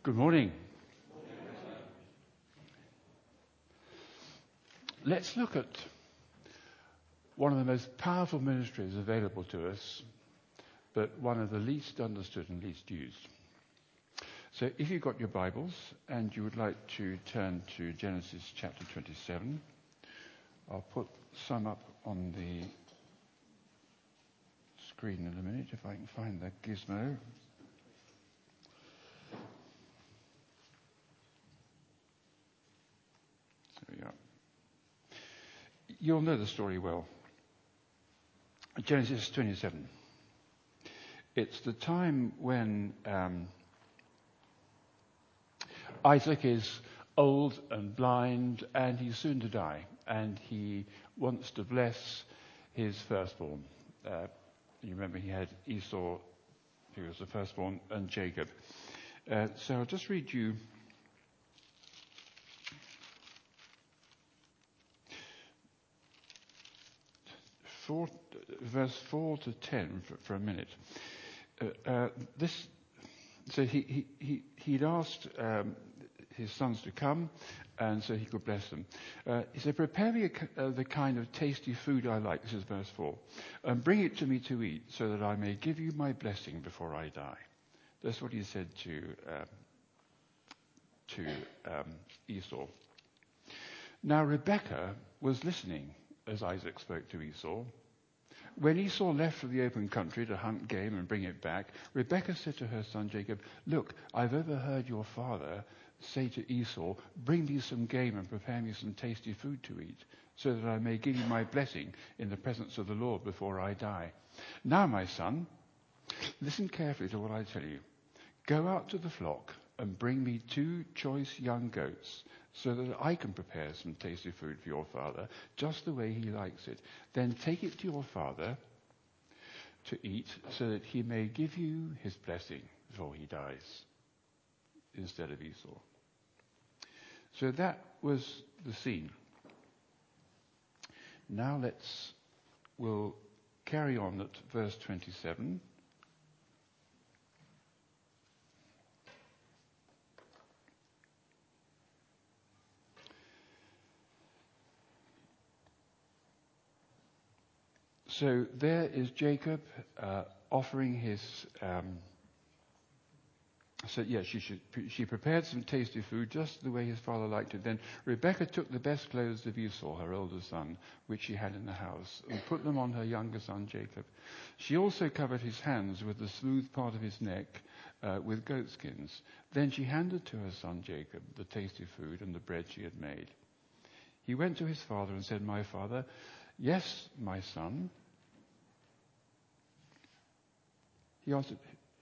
Good morning. Let's look at one of the most powerful ministries available to us, but one of the least understood and least used. So if you've got your Bibles and you would like to turn to Genesis chapter 27, I'll put some up on the screen in a minute if I can find the gizmo. There we are. You'll know the story well. Genesis 27. It's the time when Isaac is old and blind and he's soon to die, and he wants to bless his firstborn. You remember he had Esau, who was the firstborn, and Jacob. So I'll just read you verse 4 to 10 for a minute. So he'd asked his sons to come, and so he could bless them. He said, "Prepare me the kind of tasty food I like," this is verse 4, "and bring it to me to eat, so that I may give you my blessing before I die." That's what he said to Esau. Now Rebekah was listening as Isaac spoke to Esau. When Esau left for the open country to hunt game and bring it back, Rebekah said to her son Jacob, "Look, I've overheard your father say to Esau, 'Bring me some game and prepare me some tasty food to eat, so that I may give you my blessing in the presence of the Lord before I die.' Now, my son, listen carefully to what I tell you. Go out to the flock and bring me 2 choice young goats, so that I can prepare some tasty food for your father, just the way he likes it. Then take it to your father to eat, so that he may give you his blessing before he dies," instead of Esau. So that was the scene. Now we'll carry on at verse 27. So there is Jacob offering his. She prepared some tasty food just the way his father liked it. Then Rebekah took the best clothes of Esau, her older son, which she had in the house, and put them on her younger son Jacob. She also covered his hands with the smooth part of his neck with goatskins. Then she handed to her son Jacob the tasty food and the bread she had made. He went to his father and said, "My father." "Yes, my son." He answered,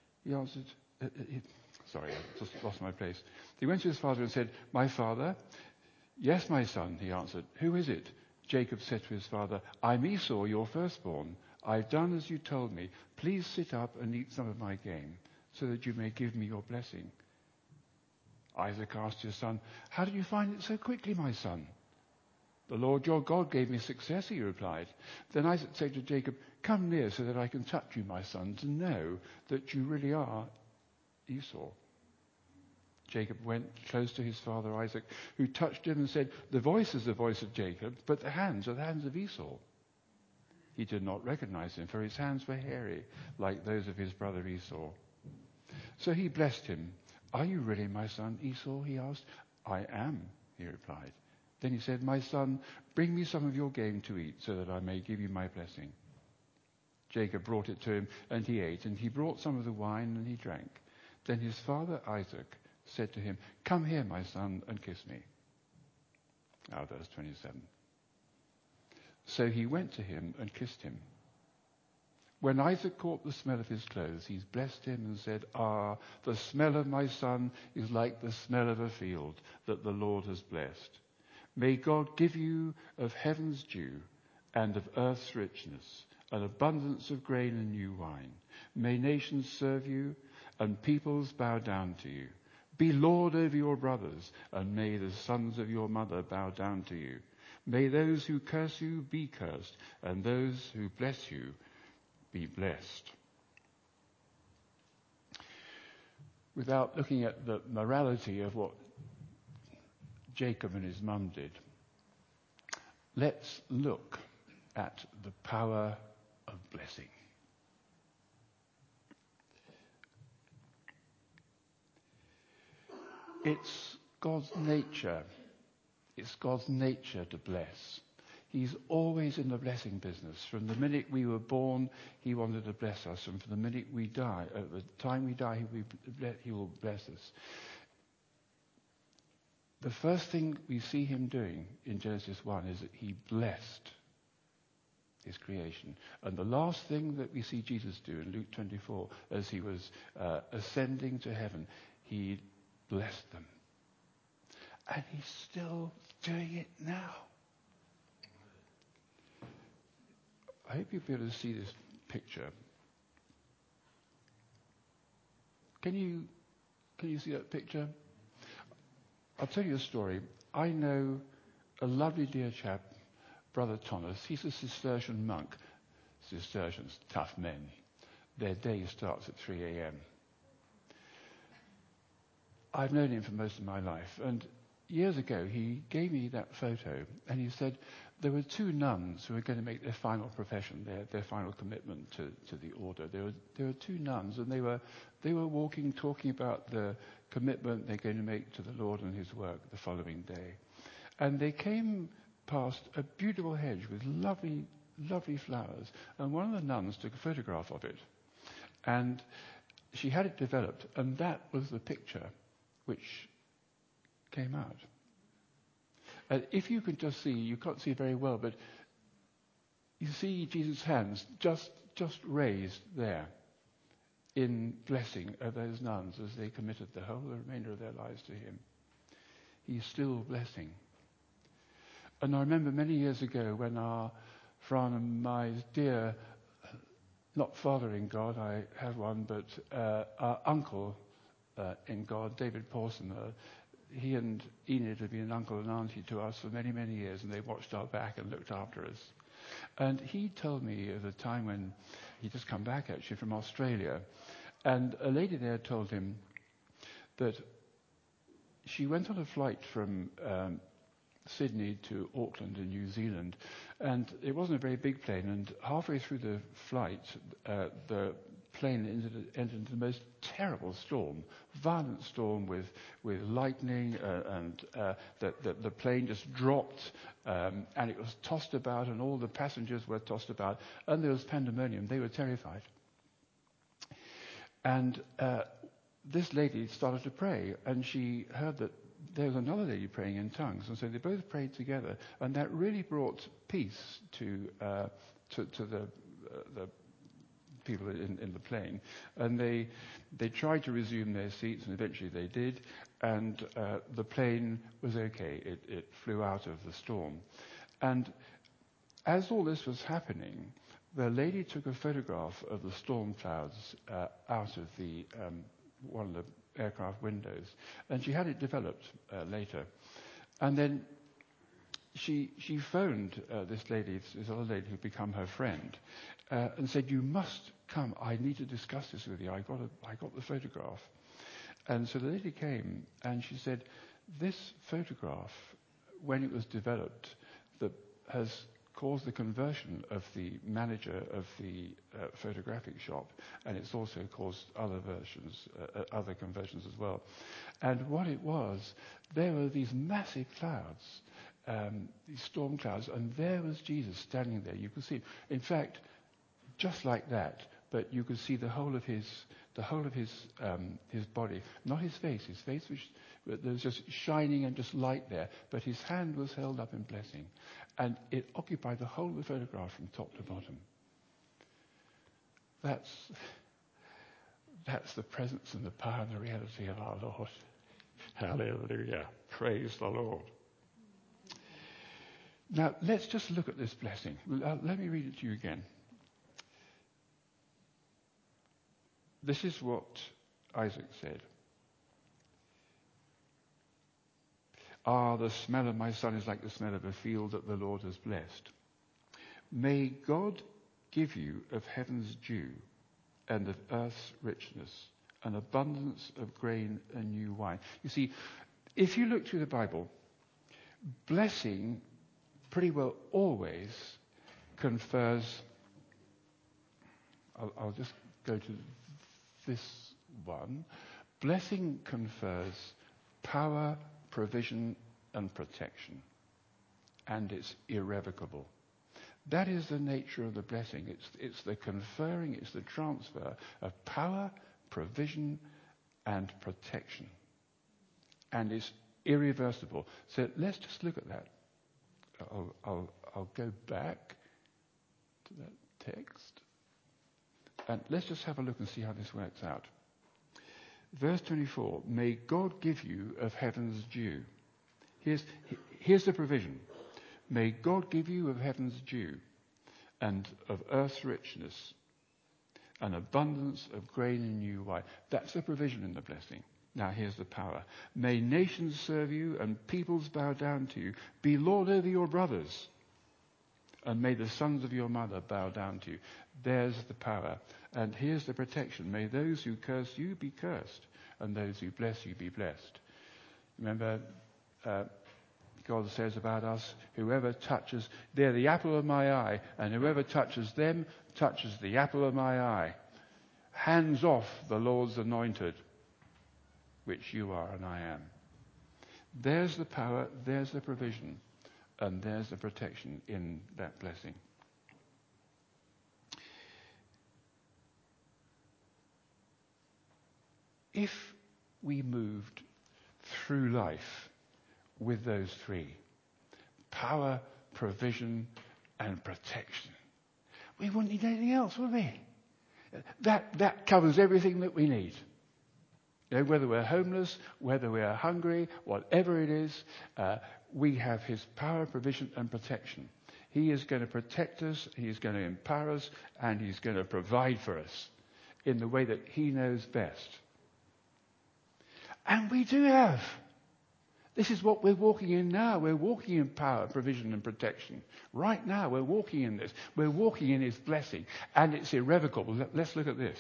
sorry, I just lost my place. He went to his father and said, "My father." "Yes, my son," he answered. "Who is it?" Jacob said to his father, "I'm Esau, your firstborn. I've done as you told me. Please sit up and eat some of my game, so that you may give me your blessing." Isaac asked his son, "How did you find it so quickly, my son?" "The Lord your God gave me success," he replied. Then Isaac said to Jacob, "Come near so that I can touch you, my son, to know that you really are Esau." Jacob went close to his father Isaac, who touched him and said, "The voice is the voice of Jacob, but the hands are the hands of Esau." He did not recognize him, for his hands were hairy, like those of his brother Esau. So he blessed him. "Are you really my son, Esau?" he asked. "I am," he replied. Then he said, "My son, bring me some of your game to eat, so that I may give you my blessing." Jacob brought it to him, and he ate, and he brought some of the wine, and he drank. Then his father Isaac said to him, "Come here, my son, and kiss me." Now verse 27. So he went to him and kissed him. When Isaac caught the smell of his clothes, he blessed him and said, "Ah, the smell of my son is like the smell of a field that the Lord has blessed. May God give you of heaven's dew and of earth's richness, an abundance of grain and new wine. May nations serve you and peoples bow down to you. Be Lord over your brothers, and may the sons of your mother bow down to you. May those who curse you be cursed, and those who bless you be blessed." without looking at the morality of what Jacob and his mum did, let's look at the power of blessing. It's God's nature. It's God's nature to bless. He's always in the blessing business. From the minute we were born, he wanted to bless us. And from the minute we die, at the time we die, he will bless us. The first thing we see him doing in Genesis 1 is that he blessed his creation. And the last thing that we see Jesus do in Luke 24, as he was ascending to heaven, he blessed them. And he's still doing it now. I hope you'll be able to see this picture. Can you see that picture? I'll tell you a story. I know a lovely dear chap, Brother Thomas. He's a Cistercian monk. Cistercians, tough men. Their day starts at 3 a.m. I've known him for most of my life, and years ago he gave me that photo, and he said there were two nuns who were going to make their final profession, their final commitment to the order. There were two nuns, and they were walking, talking about the commitment they're going to make to the Lord and his work the following day. And they came past a beautiful hedge with lovely, lovely flowers, and one of the nuns took a photograph of it. And she had it developed, and that was the picture which came out. If you could just see, you can't see very well, but you see Jesus' hands just raised there in blessing of those nuns as they committed the whole remainder of their lives to him. He's still blessing. And I remember many years ago when our Fran and my dear, not father in God, I have one, but our uncle in God, David Pawson, he and Enid had been an uncle and auntie to us for many, many years, and they watched our back and looked after us. And he told me of a time when he'd just come back, actually, from Australia, and a lady there told him that she went on a flight from Sydney to Auckland in New Zealand, and it wasn't a very big plane, and halfway through the flight, the plane entered into the most terrible storm, violent storm with lightning, and the plane just dropped, and it was tossed about, and all the passengers were tossed about, and there was pandemonium. They were terrified. And this lady started to pray, and she heard that there was another lady praying in tongues, and so they both prayed together, and that really brought peace to the people in the plane. And they tried to resume their seats, and eventually they did, and the plane was okay. It flew out of the storm. And as all this was happening, the lady took a photograph of the storm clouds out of the one of the aircraft windows, and she had it developed later. And then she phoned this other lady who'd become her friend, and said, "You must come. I need to discuss this with you. I got the photograph." And so the lady came, and she said, "This photograph, when it was developed, has caused the conversion of the manager of the photographic shop, and it's also caused other conversions as well." And what it was, there were these massive clouds, these storm clouds, and there was Jesus standing there. You could see, in fact, just like that, but you could see the whole of his body, not his face. His face there was just shining and just light there, but his hand was held up in blessing, and it occupied the whole of the photograph from top to bottom. That's the presence and the power and the reality of our Lord. Hallelujah. Praise the Lord. Now, let's just look at this blessing. Let me read it to you again. This is what Isaac said. The smell of my son is like the smell of a field that the Lord has blessed. May God give you of heaven's dew and of earth's richness, an abundance of grain and new wine. You see, if you look through the Bible, blessing pretty well always confers. I'll just go to this one. Blessing confers power, provision, and protection. And it's irrevocable. That is the nature of the blessing. It's the conferring, it's the transfer of power, provision, and protection. And it's irreversible. So let's just look at that. I'll go back to that text. And let's just have a look and see how this works out. Verse 24, may God give you of heaven's dew. Here's the provision. May God give you of heaven's dew and of earth's richness, an abundance of grain and new wine. That's the provision in the blessing. Now here's the power. May nations serve you and peoples bow down to you. Be Lord over your brothers. And may the sons of your mother bow down to you. There's the power. And here's the protection. May those who curse you be cursed, and those who bless you be blessed. Remember, God says about us, whoever touches, they're the apple of my eye, and whoever touches them touches the apple of my eye. Hands off the Lord's anointed, which you are and I am. There's the power, there's the provision, and there's the protection in that blessing. If we moved through life with those three, power, provision, and protection, we wouldn't need anything else, would we? That covers everything that we need. You know, whether we're homeless, whether we're hungry, whatever it is, we have his power, provision, and protection. He is going to protect us, he is going to empower us, and he's going to provide for us in the way that he knows best. And we do have. This is what we're walking in now. We're walking in power, provision, and protection. Right now, we're walking in this. We're walking in his blessing. And it's irrevocable. Let's look at this.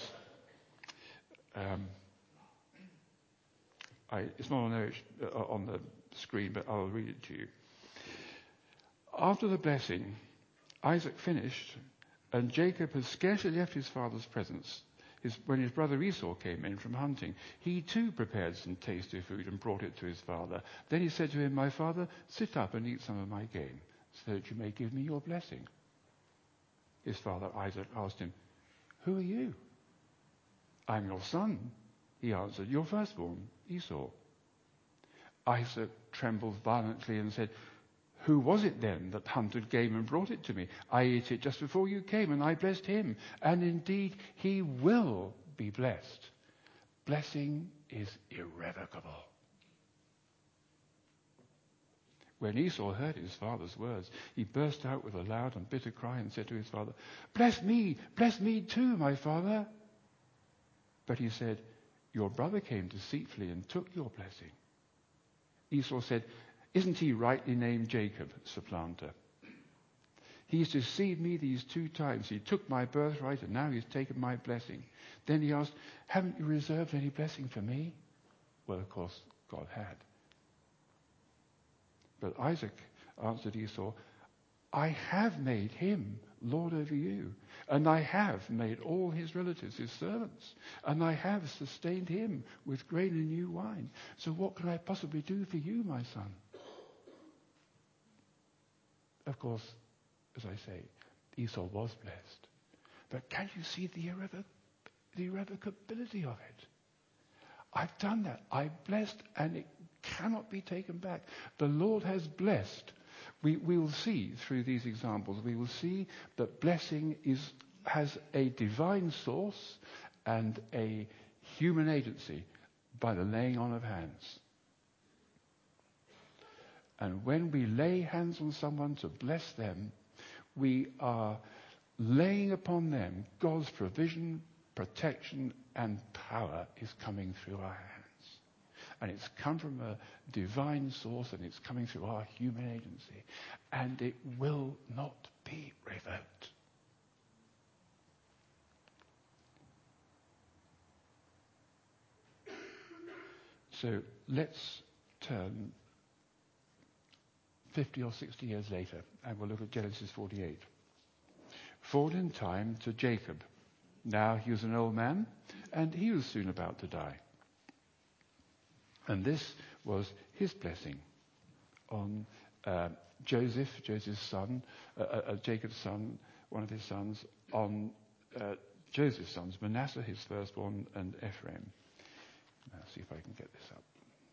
It's not on the screen, but I'll read it to you. After the blessing, Isaac finished, and Jacob had scarcely left his father's presence. When his brother Esau came in from hunting, he too prepared some tasty food and brought it to his father. Then he said to him, my father, sit up and eat some of my game, so that you may give me your blessing. His father Isaac asked him, who are you? I'm your son, he answered, your firstborn, Esau. Isaac trembled violently and said, who was it then that hunted game and brought it to me? I ate it just before you came, and I blessed him. And indeed, he will be blessed. Blessing is irrevocable. When Esau heard his father's words, he burst out with a loud and bitter cry and said to his father, bless me too, my father. But he said, your brother came deceitfully and took your blessing. Esau said, isn't he rightly named Jacob, supplanter? He's deceived me these 2 times. He took my birthright and now he's taken my blessing. Then he asked, haven't you reserved any blessing for me? Well, of course, God had. But Isaac answered Esau, I have made him Lord over you, and I have made all his relatives his servants, and I have sustained him with grain and new wine. So what can I possibly do for you, my son? Of course, as I say, Esau was blessed. But can you see the irrevocability of it? I've done that. I've blessed, and it cannot be taken back. The Lord has blessed. We will see through these examples, we will see that blessing has a divine source and a human agency by the laying on of hands. And when we lay hands on someone to bless them, we are laying upon them God's provision, protection, and power is coming through our hands. And it's come from a divine source, and it's coming through our human agency. And it will not be revoked. So let's turn 50 or 60 years later, and we'll look at Genesis 48. Forward in time to Jacob. Now he was an old man, and he was soon about to die. And this was his blessing on Joseph's son, Jacob's son, one of his sons, on Joseph's sons, Manasseh, his firstborn, and Ephraim. Let's see if I can get this up.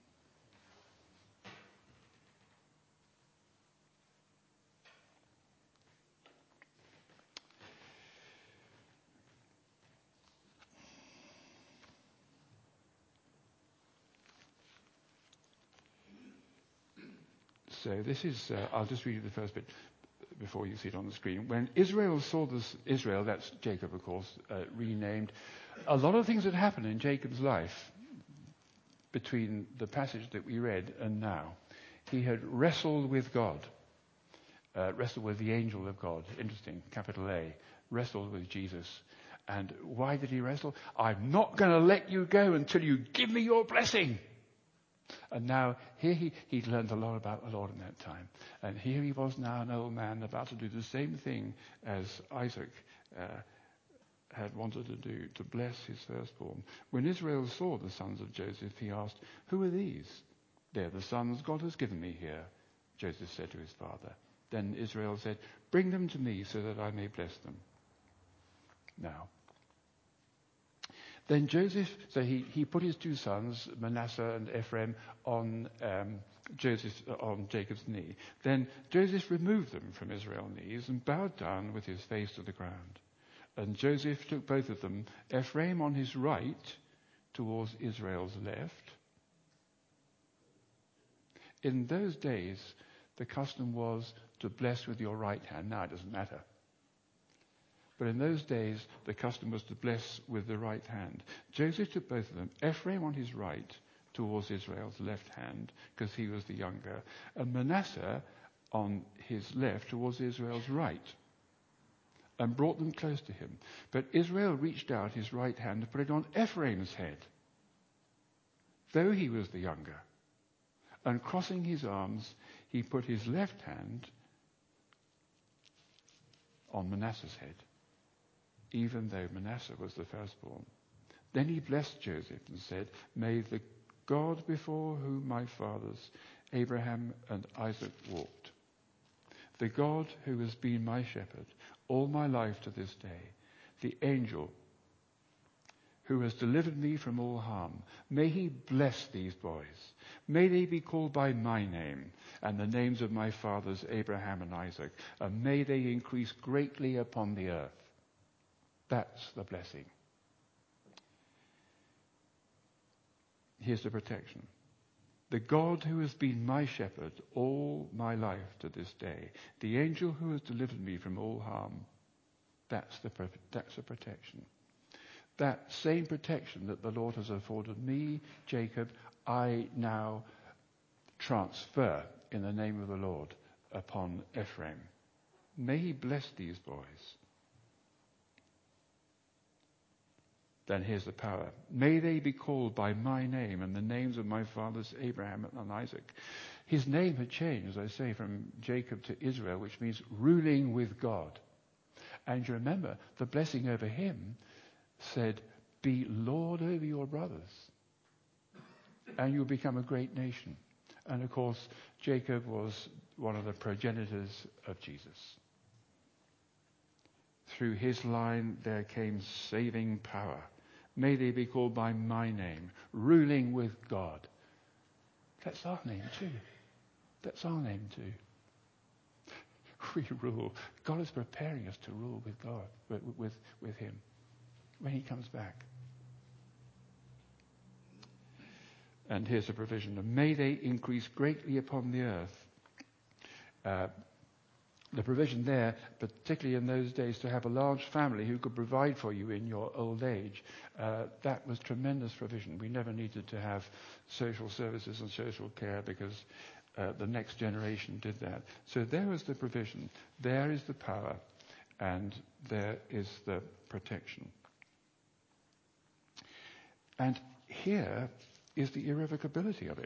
So this is, I'll just read you the first bit before you see it on the screen. When Israel saw this, Israel, that's Jacob, of course, renamed, a lot of things had happened in Jacob's life between the passage that we read and now. He had wrestled with God, wrestled with the angel of God, interesting, capital A, wrestled with Jesus. And why did he wrestle? I'm not going to let you go until you give me your blessing. And now, here he'd learned a lot about the Lord in that time. And here he was now, an old man, about to do the same thing as Isaac had wanted to do, to bless his firstborn. When Israel saw the sons of Joseph, he asked, "Who are these?" "They're the sons God has given me here," Joseph said to his father. Then Israel said, "Bring them to me so that I may bless them." Now, then Joseph, so he put his two sons, Manasseh and Ephraim, on Jacob's knee. Then Joseph removed them from Israel's knees and bowed down with his face to the ground. And Joseph took both of them, Ephraim on his right towards Israel's left. In those days, the custom was to bless with your right hand. Now it doesn't matter. But in those days, the custom was to bless with the right hand. Joseph took both of them, Ephraim on his right towards Israel's left hand, because he was the younger, and Manasseh on his left towards Israel's right, and brought them close to him. But Israel reached out his right hand and put it on Ephraim's head, though he was the younger. And crossing his arms, he put his left hand on Manasseh's head, even though Manasseh was the firstborn. Then he blessed Joseph and said, "May the God before whom my fathers, Abraham and Isaac, walked, the God who has been my shepherd all my life to this day, the angel who has delivered me from all harm, may he bless these boys. May they be called by my name and the names of my fathers, Abraham and Isaac, and may they increase greatly upon the earth." That's the blessing. Here's the protection. The God who has been my shepherd all my life to this day, the angel who has delivered me from all harm, that's the protection. That same protection that the Lord has afforded me, Jacob, I now transfer in the name of the Lord upon Ephraim. May he bless these boys. Then here's the power. May they be called by my name and the names of my fathers Abraham and Isaac. His name had changed, as I say, from Jacob to Israel, which means ruling with God. And you remember, the blessing over him said, "Be Lord over your brothers, and you'll become a great nation." And of course, Jacob was one of the progenitors of Jesus. Through his line there came saving power. May they be called by my name, ruling with God. That's our name too. That's our name too. We rule. God is preparing us to rule with God, with him, when he comes back. And here's the provision. May they increase greatly upon the earth. The provision there, particularly in those days, to have a large family who could provide for you in your old age, that was tremendous provision. We never needed to have social services and social care because the next generation did that. So there is the provision, there is the power, and there is the protection. And here is the irrevocability of it.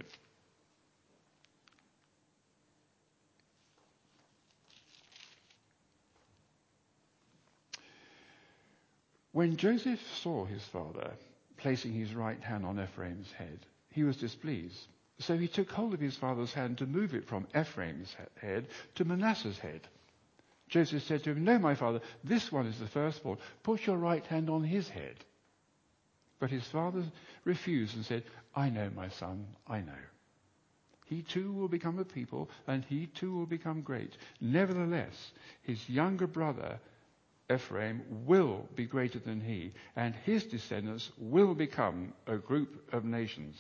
When Joseph saw his father placing his right hand on Ephraim's head, he was displeased. So he took hold of his father's hand to move it from Ephraim's head to Manasseh's head. Joseph said to him, "No, my father, this one is the firstborn. Put your right hand on his head." But his father refused and said, "I know, my son, I know. He too will become a people, and he too will become great. Nevertheless, his younger brother Ephraim will be greater than he, and his descendants will become a group of nations."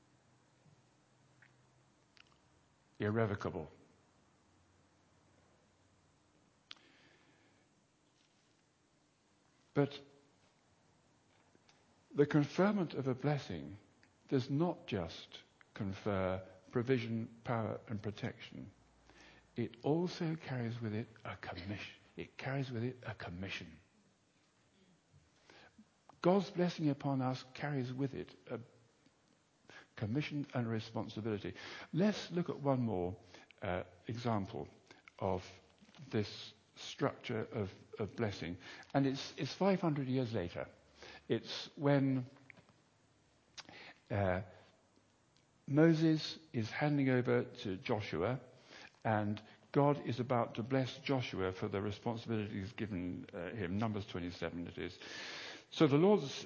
Irrevocable. But the conferment of a blessing does not just confer provision, power, and protection. It also carries with it a commission. It carries with it a commission. God's blessing upon us carries with it a commission and responsibility. Let's look at one more example of this structure of blessing. And it's 500 years later. It's when Moses is handing over to Joshua, and God is about to bless Joshua for the responsibilities given him. Numbers 27 it is. So the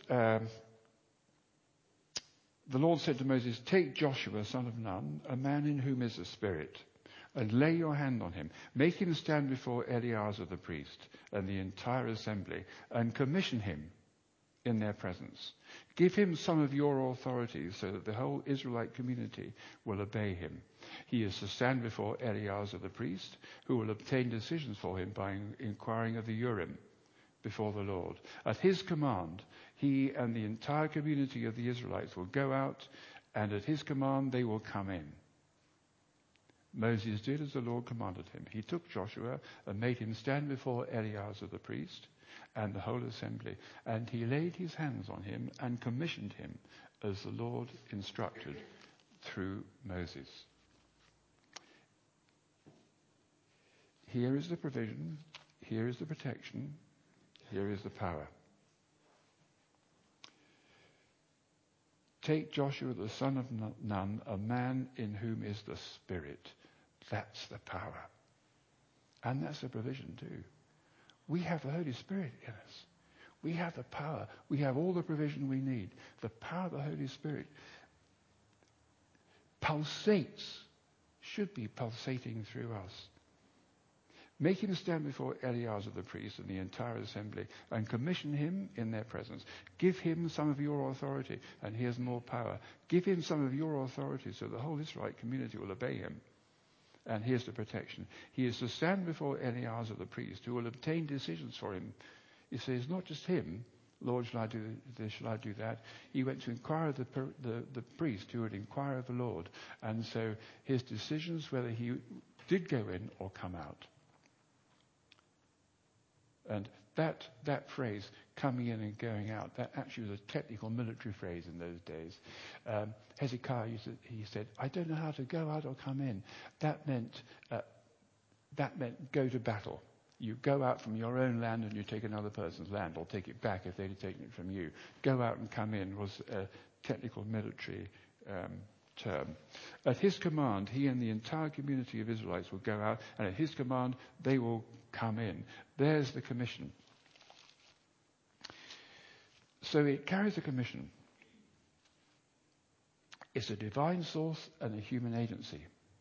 Lord said to Moses, "Take Joshua, son of Nun, a man in whom is a spirit, and lay your hand on him. Make him stand before Eleazar the priest and the entire assembly, and commission him in their presence. Give him some of your authority so that the whole Israelite community will obey him. He is to stand before Eleazar the priest, who will obtain decisions for him by inquiring of the Urim before the Lord. At his command, he and the entire community of the Israelites will go out, and at his command they will come in." Moses did as the Lord commanded him. He took Joshua and made him stand before Eleazar the priest and the whole assembly, and he laid his hands on him and commissioned him as the Lord instructed through Moses. Here is the provision, here is the protection, here is the power. Take Joshua the son of Nun, a man in whom is the Spirit. That's the power. And that's the provision too. We have the Holy Spirit in us. We have the power. We have all the provision we need. The power of the Holy Spirit pulsates, should be pulsating through us. Make him stand before Eleazar the priest and the entire assembly, and commission him in their presence. Give him some of your authority, and he has more power. Give him some of your authority so the whole Israelite community will obey him. And here's the protection. He is to stand before Eleazar the priest, who will obtain decisions for him. You see, it's not just him. "Lord, shall I do this, shall I do that?" He went to inquire of the priest, who would inquire of the Lord. And so his decisions, whether he did go in or come out. And that phrase, coming in and going out, that actually was a technical military phrase in those days. Hezekiah, he said, "I don't know how to go out or come in." That meant go to battle. You go out from your own land and you take another person's land, or take it back if they'd have taken it from you. Go out and come in was a technical military term. At his command, he and the entire community of Israelites will go out, and at his command, they will come in. There's the commission. So it carries a commission. It's a divine source and a human agency.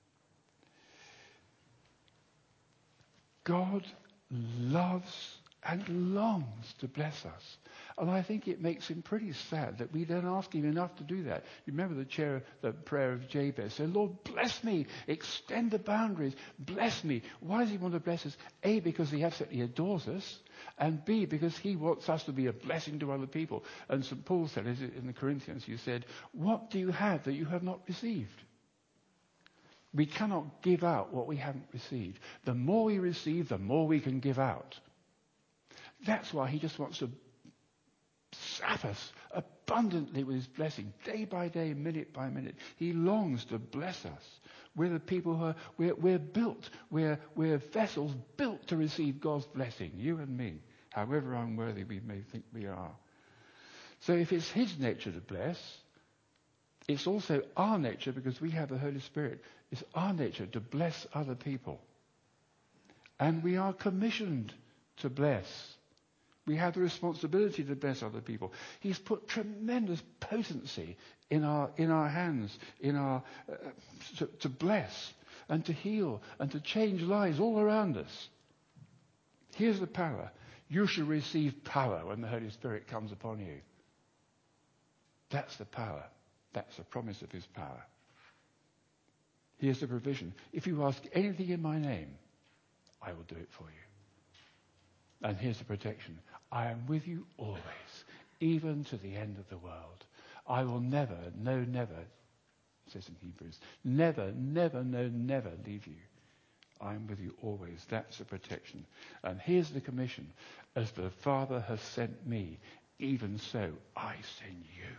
God loves and longs to bless us. And I think it makes him pretty sad that we don't ask him enough to do that. You remember the prayer of Jabez. Say, "Lord, bless me. Extend the boundaries. Bless me." Why does he want to bless us? A, because he absolutely adores us. And B, because he wants us to be a blessing to other people. And St. Paul said in the Corinthians, he said, "What do you have that you have not received?" We cannot give out what we haven't received. The more we receive, the more we can give out. That's why he just wants to slap us, abundantly with his blessing, day by day, minute by minute. He longs to bless us. We're the people who we're built. We're vessels built to receive God's blessing, you and me, however unworthy we may think we are. So if it's his nature to bless, it's also our nature, because we have the Holy Spirit, it's our nature to bless other people. And we are commissioned to bless. We have the responsibility to bless other people. He's put tremendous potency in our hands, to bless and to heal and to change lives all around us. Here's the power. You shall receive power when the Holy Spirit comes upon you. That's the power. That's the promise of his power. Here's the provision. If you ask anything in my name, I will do it for you. And here's the protection. I am with you always, even to the end of the world. I will never, no, never, it says in Hebrews, never, never, no, never leave you. I am with you always. That's the protection. And here's the commission. As the Father has sent me, even so I send you.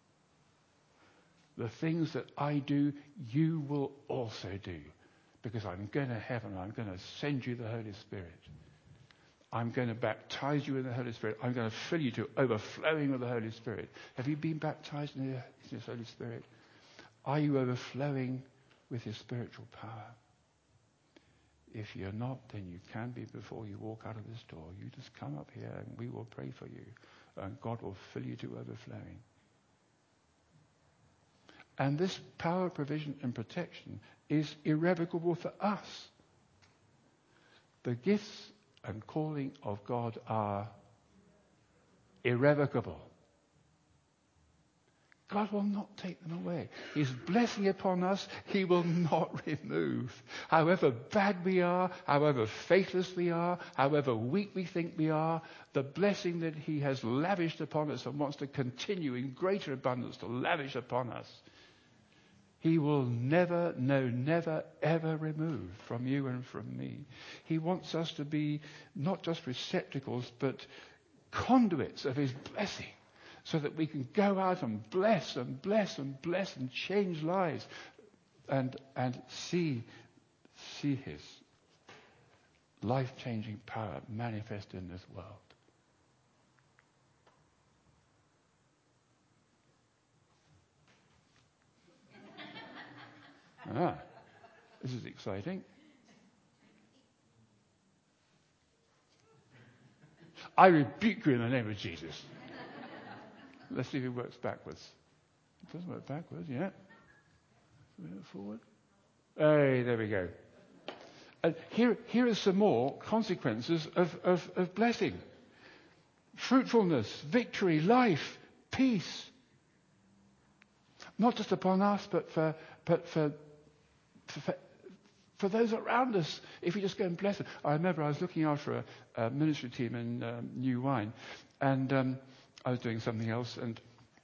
The things that I do, you will also do. Because I'm going to heaven, I'm going to send you the Holy Spirit. I'm going to baptize you in the Holy Spirit. I'm going to fill you to overflowing with the Holy Spirit. Have you been baptized in His Holy Spirit? Are you overflowing with His spiritual power? If you're not, then you can be before you walk out of this door. You just come up here and we will pray for you. And God will fill you to overflowing. And this power, provision, and protection is irrevocable for us. The gifts and calling of God are irrevocable. God will not take them away. His blessing upon us, He will not remove. However bad we are, however faithless we are, however weak we think we are, the blessing that He has lavished upon us and wants to continue in greater abundance to lavish upon us, He will never, no, never, ever remove from you and from me. He wants us to be not just receptacles, but conduits of His blessing, so that we can go out and bless and bless and bless and change lives and see His life-changing power manifest in this world. This is exciting. I rebuke you in the name of Jesus. Let's see if it works backwards. It doesn't work backwards, yeah. Forward. Hey, there we go. And here are some more consequences of blessing. Fruitfulness, victory, life, peace. Not just upon us, but for those around us, if you just go and bless them. I remember I was looking after a ministry team in New Wine, and I was doing something else, and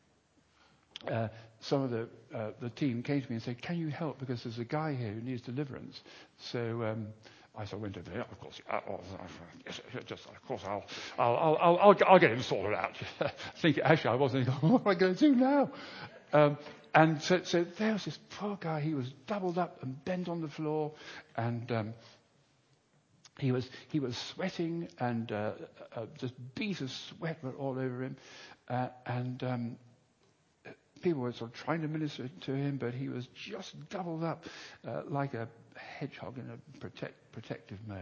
some of the team came to me and said, "Can you help? Because there's a guy here who needs deliverance." So I went over there. Of course, of course, I'll get him sorted out. Actually, I wasn't thinking, what am I going to do now? And so there was this poor guy. He was doubled up and bent on the floor, and he was sweating, and just beads of sweat were all over him, and people were sort of trying to minister to him, but he was just doubled up like a hedgehog in a protective mode.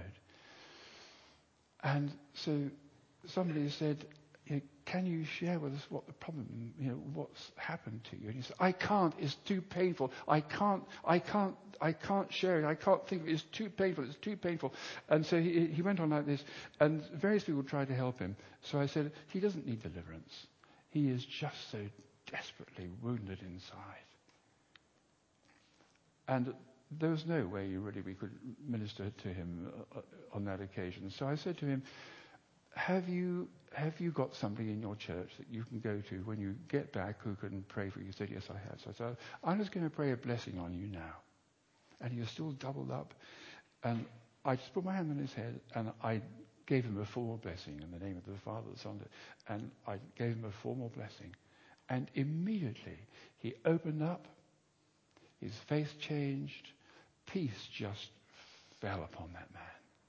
And so somebody said, "Can you share with us what the problem, what's happened to you?" And he said, "I can't. It's too painful. I can't share it. I can't think of it. It's too painful. It's too painful." And so he went on like this, and various people tried to help him. So I said, "He doesn't need deliverance. He is just so desperately wounded inside." And there was no way we could minister to him on that occasion. So I said to him, Have you got somebody in your church that you can go to when you get back who can pray for you?" He said, "Yes, I have." So I said, "I'm just going to pray a blessing on you now." And he was still doubled up. And I just put my hand on his head, and I gave him a formal blessing in the name of the Father, the Son, and I gave him a formal blessing. And immediately he opened up, his face changed, peace just fell upon that man.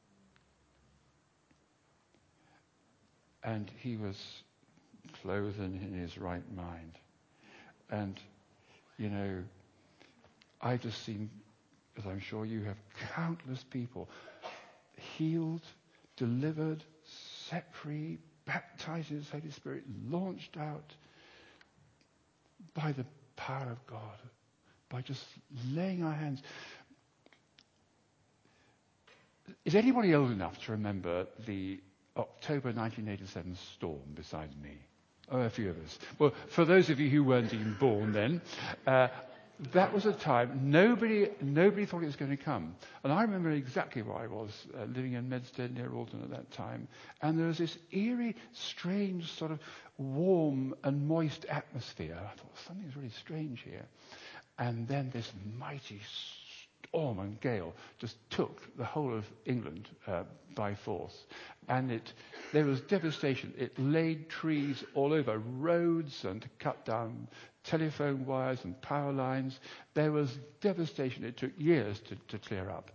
And he was clothed in his right mind. And, I just seen, as I'm sure you have, countless people healed, delivered, set free, baptized in the Holy Spirit, launched out by the power of God, by just laying our hands. Is anybody old enough to remember the October 1987 storm beside me? Oh, a few of us. Well, for those of you who weren't even born then, that was a time nobody thought it was going to come. And I remember exactly where I was, living in Medstead near Alton at that time. And there was this eerie, strange, sort of warm and moist atmosphere. I thought, something's really strange here. And then this mighty storm and gale just took the whole of England by force. And there was devastation. It laid trees all over roads and cut down telephone wires and power lines. There was devastation. It took years to clear up.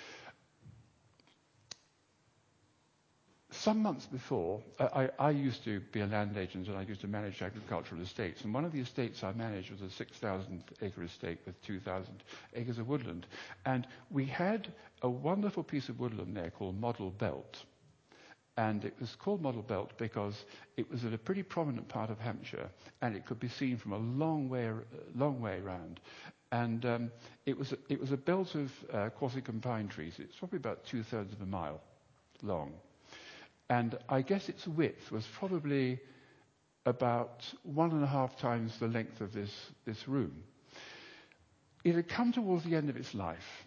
Some months before, I used to be a land agent and I used to manage agricultural estates. And one of the estates I managed was a 6,000-acre estate with 2,000 acres of woodland. And we had a wonderful piece of woodland there called Model Belt. And it was called Model Belt because it was in a pretty prominent part of Hampshire, and it could be seen from a long way around. And it was a belt of Corsican pine trees. It's probably about 2/3 of a mile long. And I guess its width was probably about 1.5 times the length of this room. It had come towards the end of its life.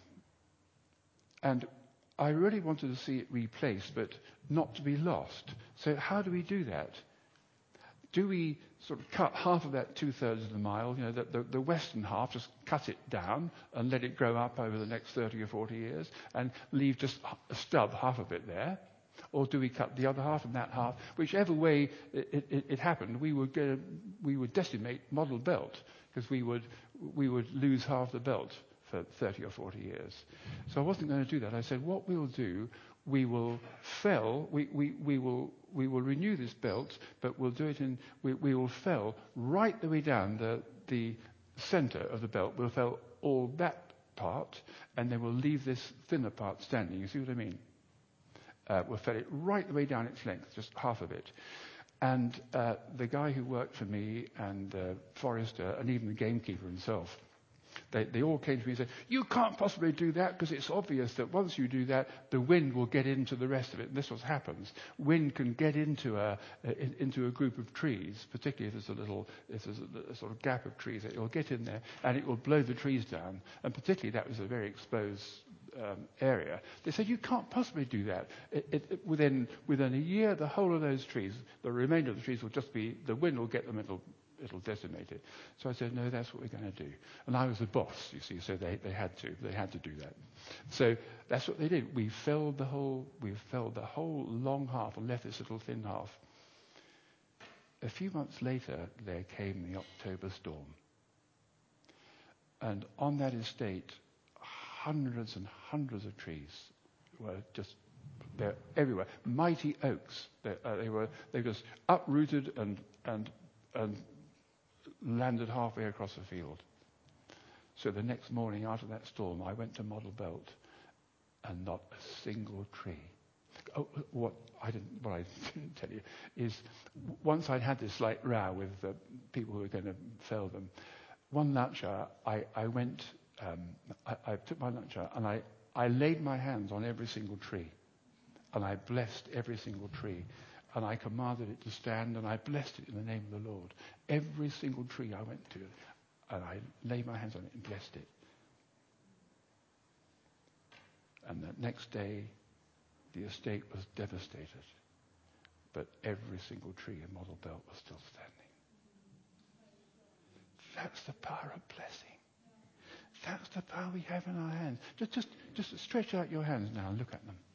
And I really wanted to see it replaced, but not to be lost. So how do we do that? Do we sort of cut half of that 2/3 of the mile, the western half, just cut it down and let it grow up over the next 30 or 40 years and leave just a stub, half of it there? Or do we cut the other half and that half? Whichever way it happened, we would decimate Model Belt because we would lose half the belt for 30 or 40 years. So I wasn't going to do that. I said, what we'll do, we will fell, we will renew this belt, but we'll do it we will fell right the way down the center of the belt. We'll fell all that part, and then we'll leave this thinner part standing. You see what I mean? We'll fell it right the way down its length, just half of it. And the guy who worked for me and Forrester and even the gamekeeper himself, they all came to me and said, you can't possibly do that because it's obvious that once you do that, the wind will get into the rest of it. And this is what happens. Wind can get into a group of trees, particularly if there's a sort of gap of trees. It will get in there and it will blow the trees down. And particularly that was a very exposed area. They said, you can't possibly do that. Within a year, the whole of those trees, the remainder of the trees will just be, the wind will get them, it'll decimate it. So I said, no, that's what we're going to do. And I was the boss, you see, so they had to do that. So that's what they did. We felled the whole long half and left this little thin half. A few months later, there came the October storm. And on that estate, hundreds and hundreds of trees they're everywhere. Mighty oaks. They were just uprooted and landed halfway across the field. So the next morning after that storm, I went to Model Belt, and not a single tree. Oh, what I didn't tell you is, once I'd had this slight row with the people who were going to fell them, one lunch I went. I took my lunch out and I laid my hands on every single tree, and I blessed every single tree. And I commanded it to stand, and I blessed it in the name of the Lord. Every single tree I went to, and I laid my hands on it and blessed it. And the next day, the estate was devastated, but every single tree in Model Belt was still standing. That's the power of blessing. That's the power we have in our hands. Just stretch out your hands now and look at them.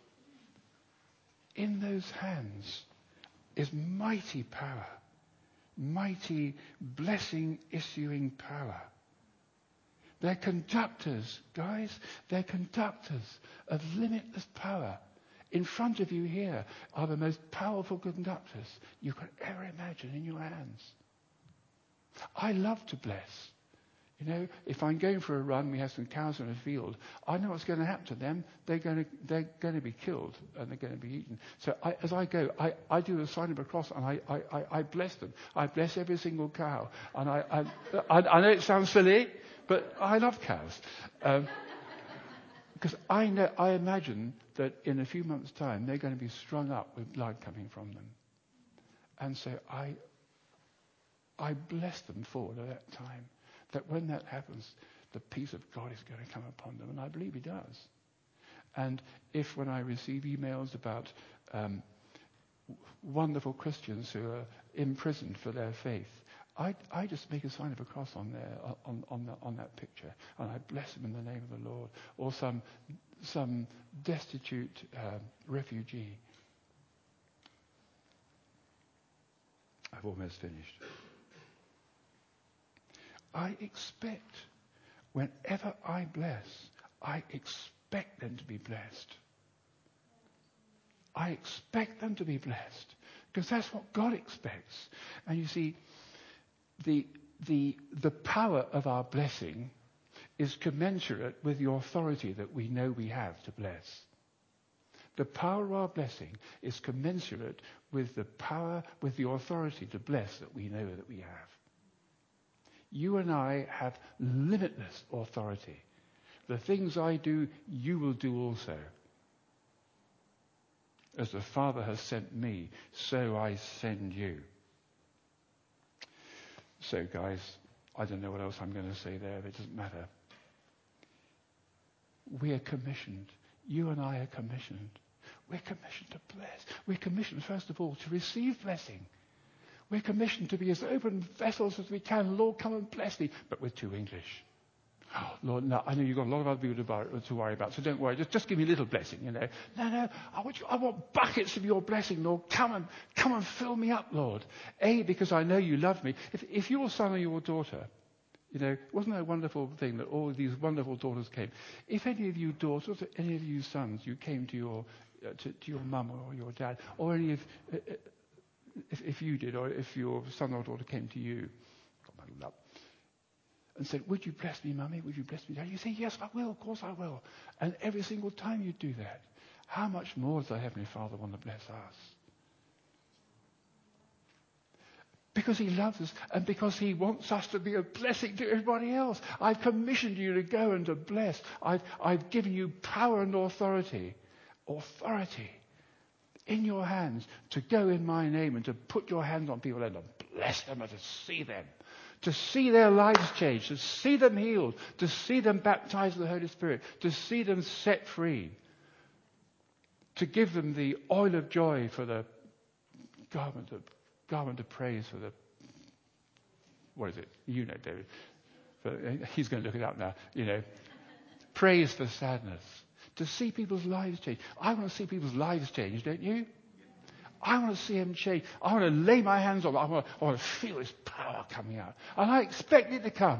In those hands is mighty power. mighty, blessing-issuing power. They're conductors, guys. They're conductors of limitless power. In front of you here are the most powerful conductors you could ever imagine in your hands. I love to bless. You know, if I'm going for a run, we have some cows in a field, I know what's going to happen to them. They're going to be killed and they're going to be eaten. So as I go, I do the sign of a cross and I bless them. I bless every single cow. And I know it sounds silly, but I love cows. Because I imagine that in a few months' time, they're going to be strung up with blood coming from them. And so I bless them forward at that time. That when that happens, the peace of God is going to come upon them. And I believe he does. And if when I receive emails about wonderful Christians who are imprisoned for their faith, I just make a sign of a cross on there, on that picture, and I bless them in the name of the Lord. Or some destitute refugee. I've almost finished. I expect, whenever I bless, I expect them to be blessed. I expect them to be blessed, because that's what God expects. And you see, the power of our blessing is commensurate with the authority that we know we have to bless. The power of our blessing is commensurate with the power, with the authority to bless that we know that we have. You and I have limitless authority. The things I do, you will do also. As the Father has sent me, so I send you. So, guys, I don't know what else I'm going to say there, but it doesn't matter. We are commissioned. You and I are commissioned. We're commissioned to bless. We're commissioned, first of all, to receive blessing. We're commissioned to be as open vessels as we can. Lord, come and bless me. But we're too English. Oh, Lord, no, I know you've got a lot of other people to worry about, so don't worry. Just give me a little blessing, you know. No, I want buckets of your blessing, Lord. Come and fill me up, Lord. Because I know you love me. If your son or your daughter, you know, wasn't that a wonderful thing that all these wonderful daughters came? If any of you daughters, or any of you sons, you came to your mum or your dad, or any of... If you did, or if your son or daughter came to you, got muddled up, and said, would you bless me, Mummy? Would you bless me, Dad? You say, yes, I will. Of course I will. And every single time you do that, how much more does our Heavenly Father want to bless us? Because he loves us and because he wants us to be a blessing to everybody else. I've commissioned you to go and to bless. I've given you power and authority. Authority. In your hands to go in my name and to put your hands on people and to bless them and to see their lives changed, to see them healed, to see them baptized with the Holy Spirit, to see them set free, to give them the oil of joy for the garment of praise for the, what is it? You know, David. He's going to look it up now. You know, praise for sadness. To see people's lives change. I want to see people's lives change, don't you? I want to see them change. I want to lay my hands on them. I want to feel this power coming out. And I expect it to come.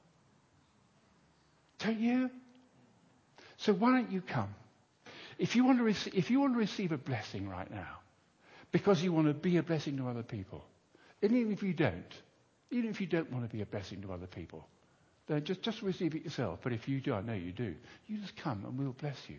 Don't you? So why don't you come? If you want to receive a blessing right now, because you want to be a blessing to other people, and even if you don't want to be a blessing to other people, then just receive it yourself. But if you do, I know you do. You just come and we'll bless you.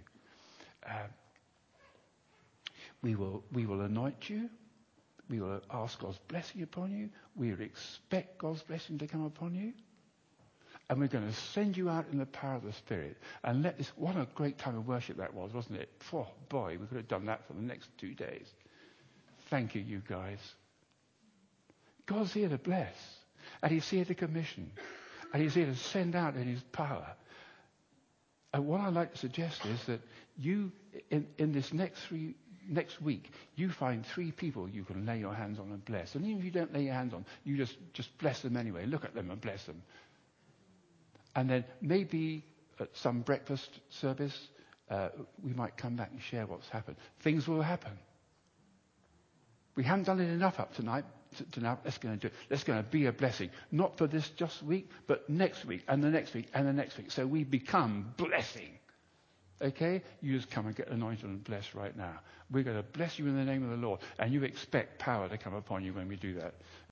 We will anoint you. We will ask God's blessing upon you. We will expect God's blessing to come upon you. And we're going to send you out in the power of the Spirit. And what a great time of worship that was, wasn't it? Oh, boy, we could have done that for the next 2 days. Thank you guys. God's here to bless. And he's here to commission. And he's here to send out in his power. And what I'd like to suggest is that you, in this next week, you find 3 people you can lay your hands on and bless. And even if you don't lay your hands on, you just bless them anyway. Look at them and bless them. And then maybe at some breakfast service, we might come back and share what's happened. Things will happen. We haven't done it enough up tonight. to now, let's go and do it. Let's go and be a blessing. Not for this just week, but next week and the next week and the next week. So we become blessing. Okay? You just come and get anointed and blessed right now. We're going to bless you in the name of the Lord. And you expect power to come upon you when we do that.